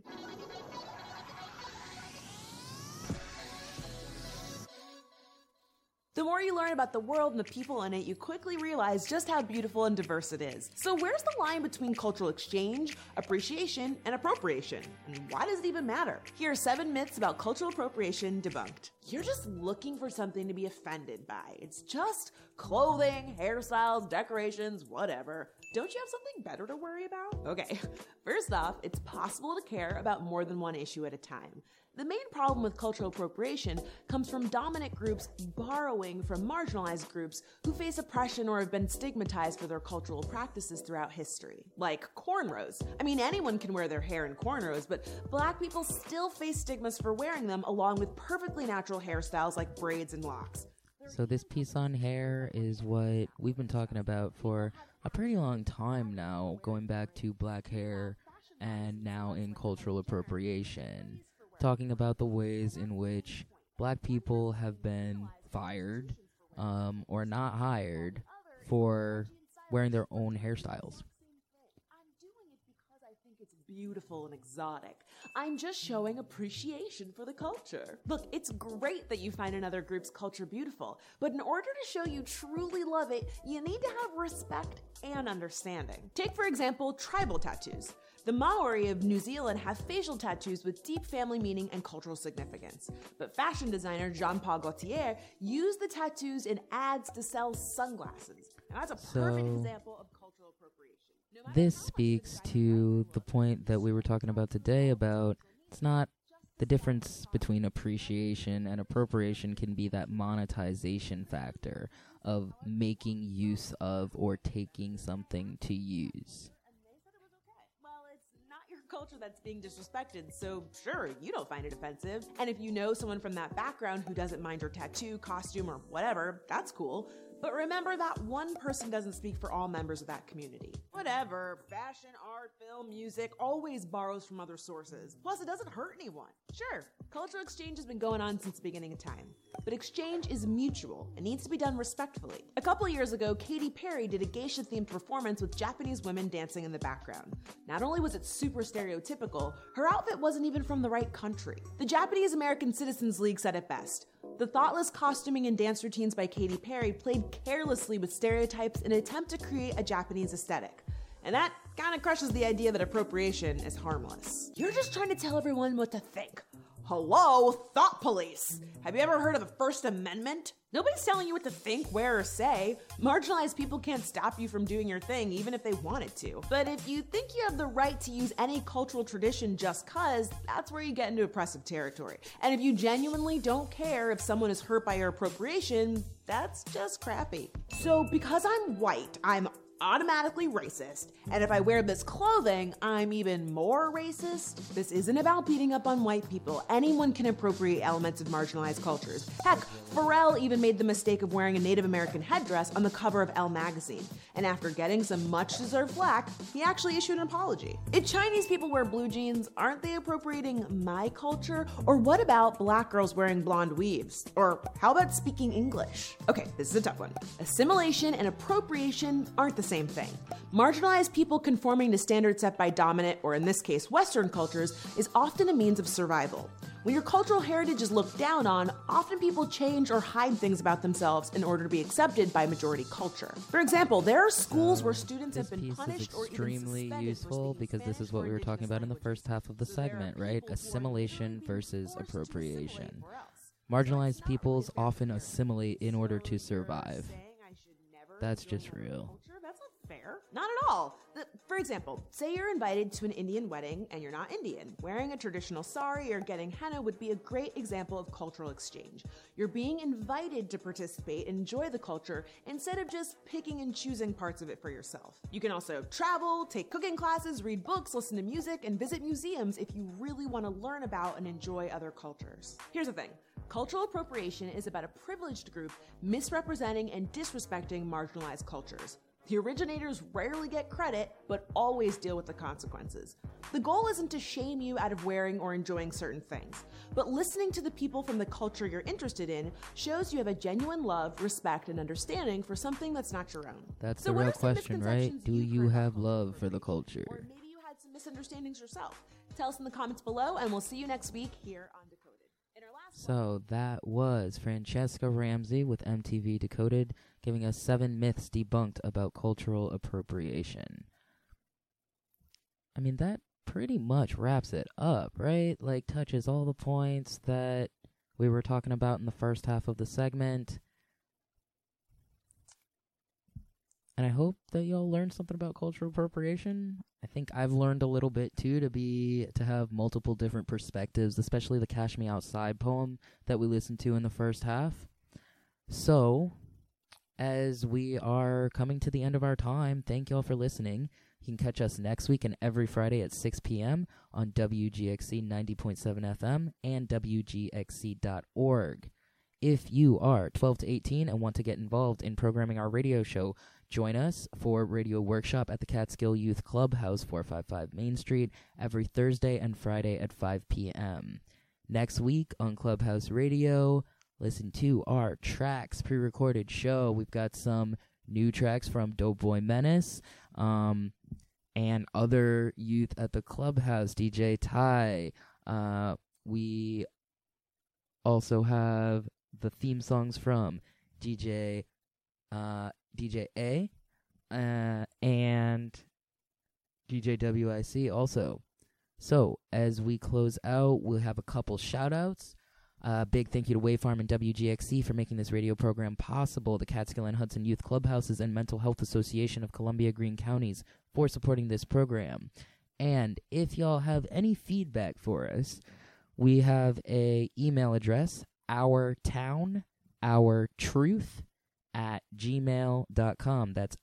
The more you learn about the world and the people in it, you quickly realize just how beautiful and diverse it is. So where's the line between cultural exchange, appreciation, and appropriation? And why does it even matter? Here are 7 myths about cultural appropriation debunked. You're just looking for something to be offended by. It's just clothing, hairstyles, decorations, whatever. Don't you have something better to worry about? Okay, first off, it's possible to care about more than one issue at a time. The main problem with cultural appropriation comes from dominant groups borrowing from marginalized groups who face oppression or have been stigmatized for their cultural practices throughout history. Like cornrows. I mean, anyone can wear their hair in cornrows, but Black people still face stigmas for wearing them along with perfectly natural hairstyles like braids and locks. So this piece on hair is what we've been talking about for a pretty long time now, going back to black hair and now in cultural appropriation. Talking about the ways in which Black people have been fired or not hired for wearing their own hairstyles. I'm doing it because I think it's beautiful and exotic. I'm just showing appreciation for the culture. Look, it's great that you find another group's culture beautiful, but in order to show you truly love it, you need to have respect and understanding. Take, for example, tribal tattoos. The Maori of New Zealand have facial tattoos with deep family meaning and cultural significance. But fashion designer Jean-Paul Gaultier used the tattoos in ads to sell sunglasses. And that's a perfect example of cultural appropriation. This speaks to the point that we were talking about today about it's not the difference between appreciation and appropriation can be that monetization factor of making use of or taking something to use. Culture that's being disrespected, so sure, you don't find it offensive. And if you know someone from that background who doesn't mind your tattoo, costume, or whatever, that's cool. But remember that one person doesn't speak for all members of that community. Whatever, fashion, art, film, music always borrows from other sources. Plus, it doesn't hurt anyone. Sure, cultural exchange has been going on since the beginning of time. But exchange is mutual and needs to be done respectfully. A couple years ago, Katy Perry did a geisha-themed performance with Japanese women dancing in the background. Not only was it super stereotypical, her outfit wasn't even from the right country. The Japanese American Citizens League said it best. The thoughtless costuming and dance routines by Katy Perry played carelessly with stereotypes in an attempt to create a Japanese aesthetic. And that kind of crushes the idea that appropriation is harmless. You're just trying to tell everyone what to think. Hello, thought police. Have you ever heard of the First Amendment? Nobody's telling you what to think, wear, or say. Marginalized people can't stop you from doing your thing, even if they wanted to. But if you think you have the right to use any cultural tradition just cause, that's where you get into oppressive territory. And if you genuinely don't care if someone is hurt by your appropriation, that's just crappy. So because I'm white, I'm automatically racist, and if I wear this clothing, I'm even more racist. This isn't about beating up on white people. Anyone can appropriate elements of marginalized cultures. Heck, Pharrell even made the mistake of wearing a Native American headdress on the cover of Elle magazine, and after getting some much-deserved flack, he actually issued an apology. If Chinese people wear blue jeans, aren't they appropriating my culture? Or what about black girls wearing blonde weaves? Or how about speaking English? Okay, this is a tough one. Assimilation and appropriation aren't the same thing. Marginalized people conforming to standards set by dominant, or in this case, Western cultures, is often a means of survival. When your cultural heritage is looked down on, often people change or hide things about themselves in order to be accepted by majority culture. For example, there are schools where students have been punished or even extremely useful because this is what we were talking about in the first half of the segment, right? Assimilation versus appropriation. Marginalized peoples often assimilate in order to survive. That's just real. That's not fair. Not at all. For example, say you're invited to an Indian wedding and you're not Indian. Wearing a traditional sari or getting henna would be a great example of cultural exchange. You're being invited to participate and enjoy the culture instead of just picking and choosing parts of it for yourself. You can also travel, take cooking classes, read books, listen to music, and visit museums if you really want to learn about and enjoy other cultures. Here's the thing. Cultural appropriation is about a privileged group misrepresenting and disrespecting marginalized cultures. The originators rarely get credit, but always deal with the consequences. The goal isn't to shame you out of wearing or enjoying certain things, but listening to the people from the culture you're interested in shows you have a genuine love, respect, and understanding for something that's not your own. That's the real question, right? Do you have love for the culture? Or maybe you had some misunderstandings yourself. Tell us in the comments below, and we'll see you next week here on Decoded. So that was Francesca Ramsey with MTV Decoded, giving us 7 myths debunked about cultural appropriation. I mean, that pretty much wraps it up, right? Like, touches all the points that we were talking about in the first half of the segment. And I hope that y'all learned something about cultural appropriation. I think I've learned a little bit too to have multiple different perspectives, especially the Cash Me Outside poem that we listened to in the first half. So, as we are coming to the end of our time, thank y'all for listening. You can catch us next week and every Friday at 6 p.m. on WGXC 90.7 FM and WGXC.org. If you are 12 to 18 and want to get involved in programming our radio show, join us for Radio Workshop at the Catskill Youth Clubhouse, 455 Main Street, every Thursday and Friday at 5 p.m. Next week on Clubhouse Radio, listen to our tracks pre-recorded show. We've got some new tracks from Dope Boy Menace and other youth at the Clubhouse, DJ Ty. We also have the theme songs from DJ A and DJ WIC also. So, as we close out, we'll have a couple shout-outs. Big thank you to Wayfarm and WGXC for making this radio program possible, the Catskill and Hudson Youth Clubhouses and Mental Health Association of Columbia Greene Counties for supporting this program. And if y'all have any feedback for us, we have a email address, ourtown@gmail.com. That's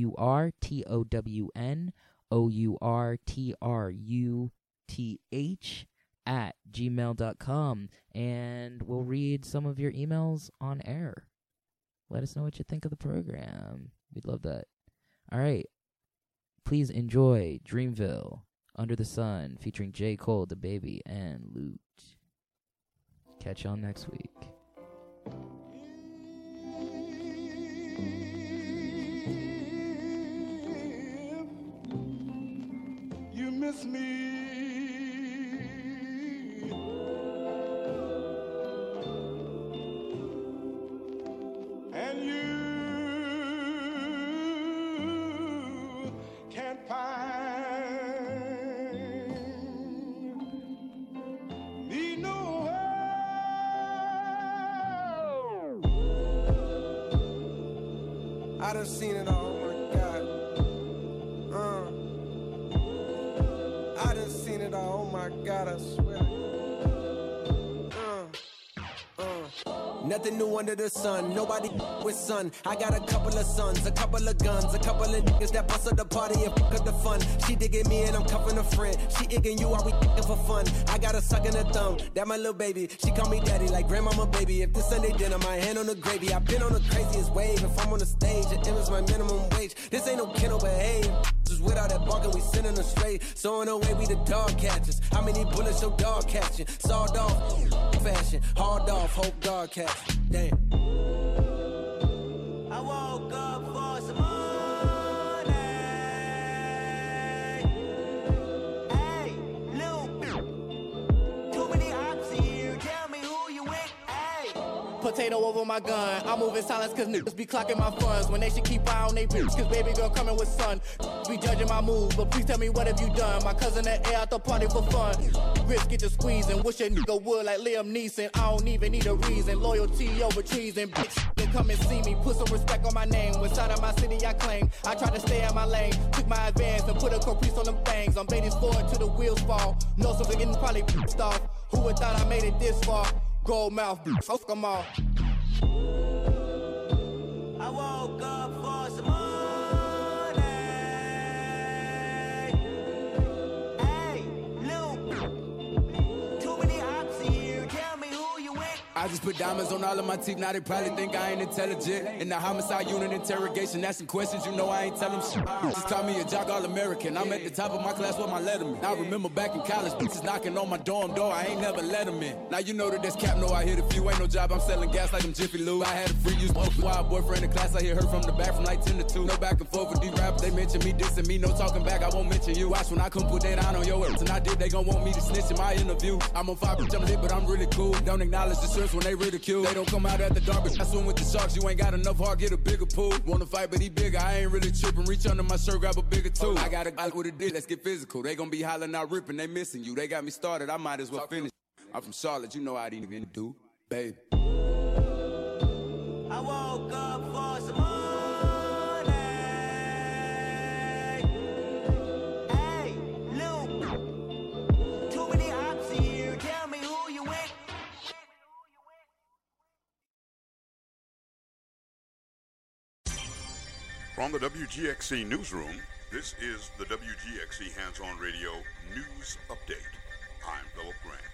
OURTOWNOURTRUTH@gmail.com, and we'll read some of your emails on air. Let us know what you think of the program. We'd love that. All right. Please enjoy Dreamville, Under the Sun, featuring J. Cole, DaBaby, and Loot. Catch y'all next week. You miss me, and you can't find me nowhere. I done seen it all, oh my God. I done seen it all, oh my God, I swear. Nothing new under the sun, nobody with son. I got a couple of sons, a couple of guns, a couple of niggas that bust up the party and fuck up the fun. She digging me and I'm cuffing a friend. She igging you while we f***ing for fun. I got a suck in her thumb, that my little baby. She call me daddy like grandmama baby. If this Sunday dinner, my hand on the gravy. I've been on the craziest wave. If I'm on the stage, it is my minimum wage. This ain't no kennel behave. Just without that barking, we sending them straight. So in a way, we the dog catchers. How many bullets your dog catching? Sawed off, fashion, hard off, hope dog catch. Damn. I woke up for some money. potato over my gun. I move in silence cause niggas be clocking my funds when they should keep eye on they bitch. Cause baby girl coming with son. Be judging my moves, but please tell me what have you done? My cousin at air out the party for fun. Grits get to squeezing, wish a nigga would like Liam Neeson. I don't even need a reason. Loyalty over treason, bitch. Then come and see me, put some respect on my name. When side of my city I claim, I try to stay in my lane. Took my advance and put a caprice on them things. I'm baiting forward till the wheels fall. Know something getting probably pissed off. Who would thought I made it this far? Gold mouth, bitch, fuck them all. I woke up for some money. Hey, Luke. Too many ops here. Tell me who you with. I just put diamonds on all of my teeth, now they probably think I ain't intelligent. In the homicide unit interrogation, asking questions, you know I ain't tell them shit. Just call me a jock all-American, I'm at the top of my class with my letterman. I remember back in college, bitches knocking on my dorm door, I ain't never let them in. Now you know that that's cap, no, I hit a few, ain't no job, I'm selling gas like them Jiffy Lube. I had a free use, wild boyfriend in class, I hear her from the back from like 10 to 2. No back and forth with these rappers, they mention me, dissing me, no talking back, I won't mention you. Watch when I come put that on your ass, and I did, they gon' want me to snitch in my interview. I'm on fire, bitch, I'm lit, but I'm really cool. Don't acknowledge the shirts when they ridicule. They don't come out at the dark, but I swim with the sharks. You ain't got enough heart, get a bigger pool. Wanna fight, but he bigger. I ain't really tripping. Reach under my shirt, grab a bigger tool. I got a guy with a dick, let's get physical. They gon' be hollering out ripping, they missing you. They got me started, I might as well finish. I'm from Charlotte, you know how I didn't even do, baby. I woke up for some money. Hey, Luke. Too many ops here. Tell me who you with. From the WGXC Newsroom, this is the WGXC Hands-On Radio News Update. I'm Philip Grant.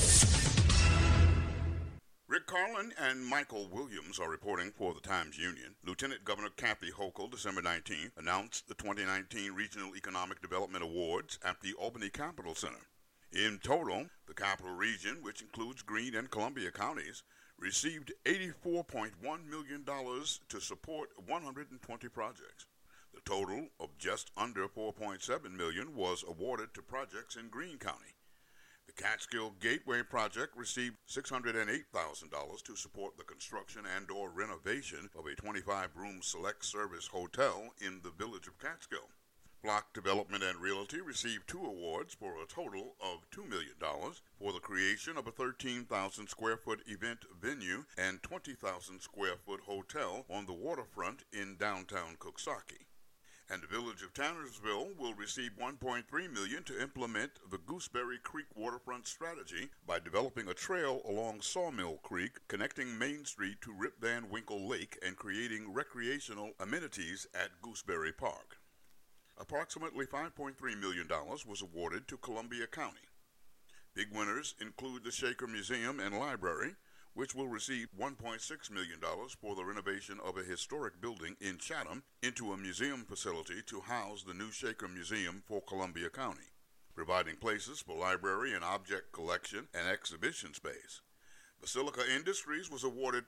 Rick Carlin and Michael Williams are reporting for the Times-Union. Lieutenant Governor Kathy Hochul, December 19th, announced the 2019 Regional Economic Development Awards at the Albany Capitol Center. In total, the Capital Region, which includes Greene and Columbia counties, received $84.1 million to support 120 projects. The total of just under $4.7 million was awarded to projects in Greene County. The Catskill Gateway project received $608,000 to support the construction and/or renovation of a 25-room select service hotel in the village of Catskill. Block Development and Realty received 2 awards for a total of $2 million for the creation of a 13,000 square foot event venue and 20,000 square foot hotel on the waterfront in downtown Cooksaki. And the village of Tannersville will receive $1.3 million to implement the Gooseberry Creek waterfront strategy by developing a trail along Sawmill Creek connecting Main Street to Rip Van Winkle Lake and creating recreational amenities at Gooseberry Park. Approximately $5.3 million was awarded to Columbia County. Big winners include the Shaker Museum and Library, which will receive $1.6 million for the renovation of a historic building in Chatham into a museum facility to house the new Shaker Museum for Columbia County, providing places for library and object collection and exhibition space. Basilica Industries was awarded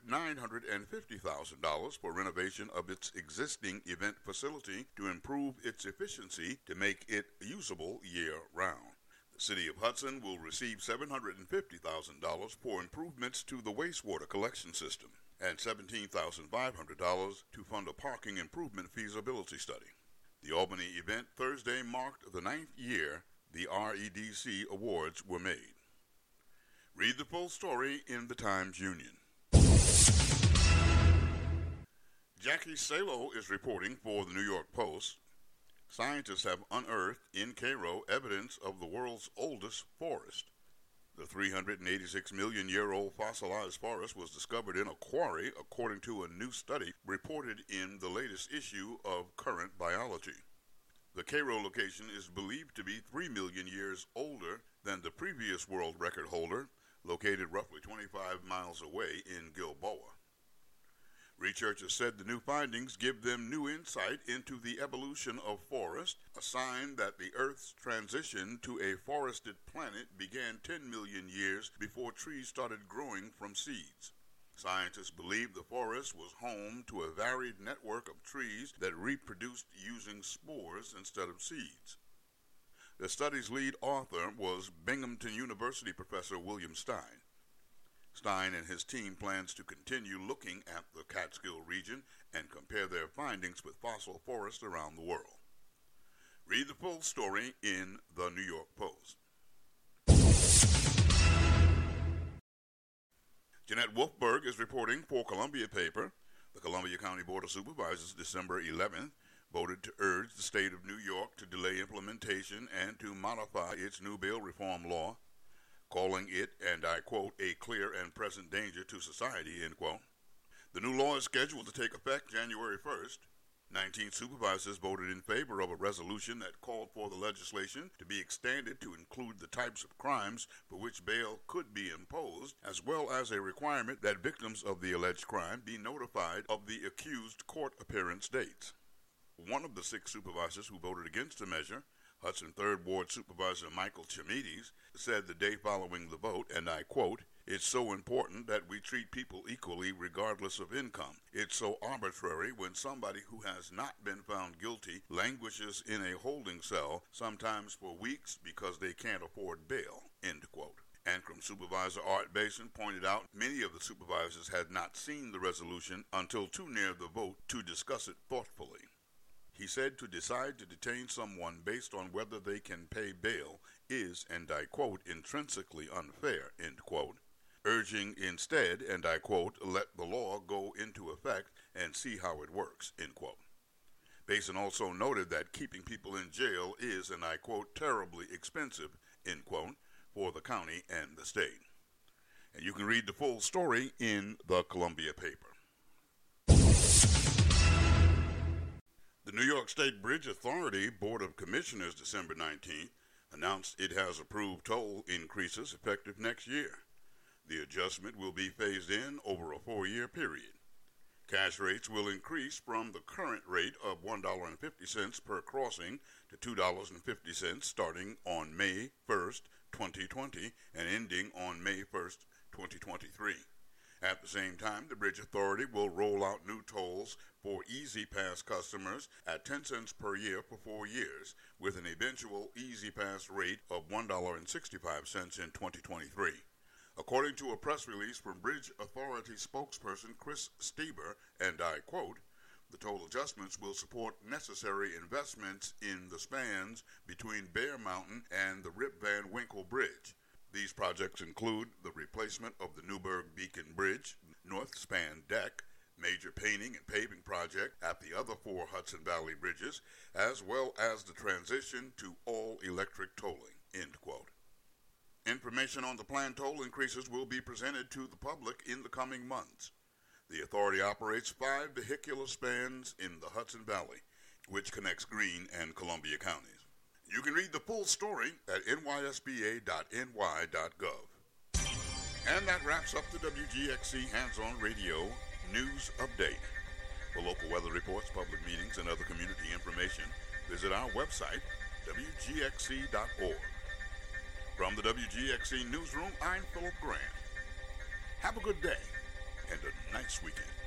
$950,000 for renovation of its existing event facility to improve its efficiency to make it usable year-round. The City of Hudson will receive $750,000 for improvements to the wastewater collection system and $17,500 to fund a parking improvement feasibility study. The Albany event Thursday marked the 9th year the REDC awards were made. Read the full story in the Times-Union. Jackie Salo is reporting for the New York Post. Scientists have unearthed in Cairo evidence of the world's oldest forest. The 386-million-year-old fossilized forest was discovered in a quarry, according to a new study reported in the latest issue of Current Biology. The Cairo location is believed to be 3 million years older than the previous world record holder, located roughly 25 miles away in Gilboa. Researchers said the new findings give them new insight into the evolution of forest, a sign that the Earth's transition to a forested planet began 10 million years before trees started growing from seeds. Scientists believe the forest was home to a varied network of trees that reproduced using spores instead of seeds. The study's lead author was Binghamton University professor William Stein. Stein and his team plans to continue looking at the Catskill region and compare their findings with fossil forests around the world. Read the full story in the New York Post. Jeanette Wolfberg is reporting for Columbia Paper. The Columbia County Board of Supervisors, December 11th, voted to urge the state of New York to delay implementation and to modify its new bail reform law, calling it, and I quote, a clear and present danger to society, end quote. The new law is scheduled to take effect January 1st. 19 supervisors voted in favor of a resolution that called for the legislation to be extended to include the types of crimes for which bail could be imposed, as well as a requirement that victims of the alleged crime be notified of the accused court appearance dates. One of the 6 supervisors who voted against the measure, Hudson 3rd Ward Supervisor Michael Chimides, said the day following the vote, and I quote, "It's so important that we treat people equally regardless of income. It's so arbitrary when somebody who has not been found guilty languishes in a holding cell, sometimes for weeks because they can't afford bail," end quote. Ancrum Supervisor Art Basin pointed out many of the supervisors had not seen the resolution until too near the vote to discuss it thoughtfully. He said to decide to detain someone based on whether they can pay bail is, and I quote, intrinsically unfair, end quote, urging instead, and I quote, let the law go into effect and see how it works, end quote. Basin also noted that keeping people in jail is, and I quote, terribly expensive, end quote, for the county and the state. And you can read the full story in the Columbia Paper. The New York State Bridge Authority Board of Commissioners, December 19th, announced it has approved toll increases effective next year. The adjustment will be phased in over a 4-year period. Cash rates will increase from the current rate of $1.50 per crossing to $2.50 starting on May 1st, 2020 and ending on May 1st, 2023. At the same time, the Bridge Authority will roll out new tolls for Easy Pass customers at 10 cents per year for 4 years, with an eventual Easy Pass rate of $1.65 in 2023. According to a press release from Bridge Authority spokesperson Chris Stieber, and I quote, the toll adjustments will support necessary investments in the spans between Bear Mountain and the Rip Van Winkle Bridge. These projects include the replacement of the Newburgh Beacon Bridge, North Span Deck, major painting and paving project at the other 4 Hudson Valley bridges, as well as the transition to all-electric tolling, end quote. Information on the planned toll increases will be presented to the public in the coming months. The authority operates 5 vehicular spans in the Hudson Valley, which connects Greene and Columbia counties. You can read the full story at nysba.ny.gov. And that wraps up the WGXC Hands-On Radio News Update. For local weather reports, public meetings, and other community information, visit our website, wgxc.org. From the WGXC Newsroom, I'm Philip Grant. Have a good day and a nice weekend.